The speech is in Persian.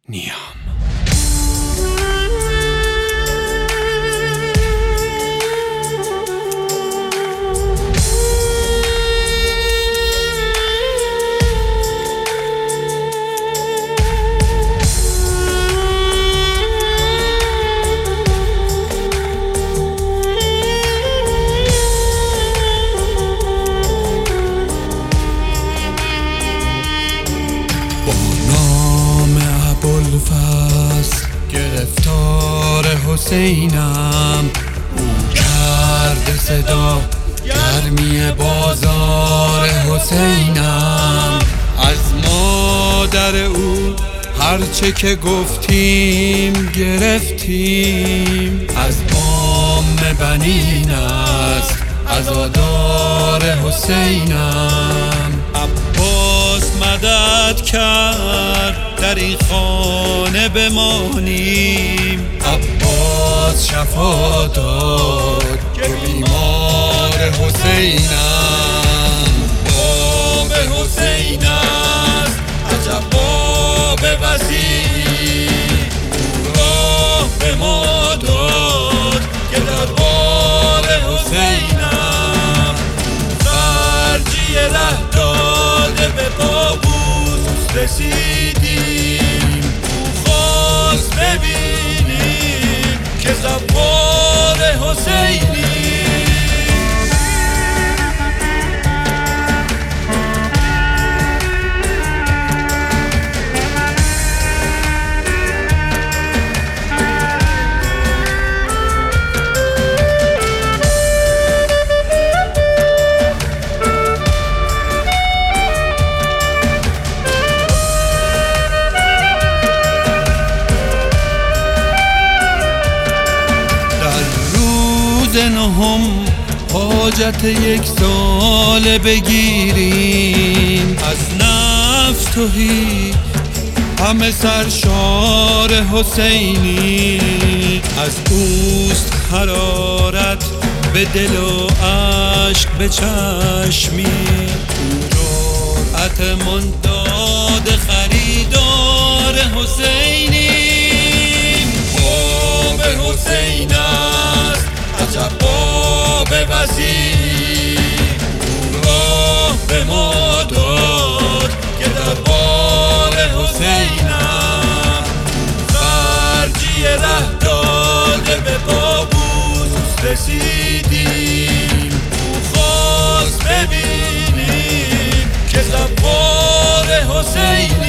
نیام. ابوالفضل گرفتار حسینم، او کرده صدا گرمی بازار حسینم. از مادر او هرچه که گفتیم گرفتیم، از بنین است عزادار حسینم. عباس مدد کرد در این خانه بمانیم، عباس شفا داد که بیمار حسینم. باب حسین است عجب باب وسیع، او راه به ما داد که دربار حسینم. خرجی ره داده به قابوس رسیدیم، او خواست ببینیم که زوار حسینی. نهم حاجت یک ساله بگیریم، از نفس تهی همه سرشار حسینی. از اوست حرارت به دل و عشق به چشمی، او جرأت داد خریدار حسینی. باب حسین است عجب باب وسیع، او راه به ما داد که دربار حسینم. خرجی ره داده به قابوس رسیدیم، او خواست ببینیم که زوار حسینی.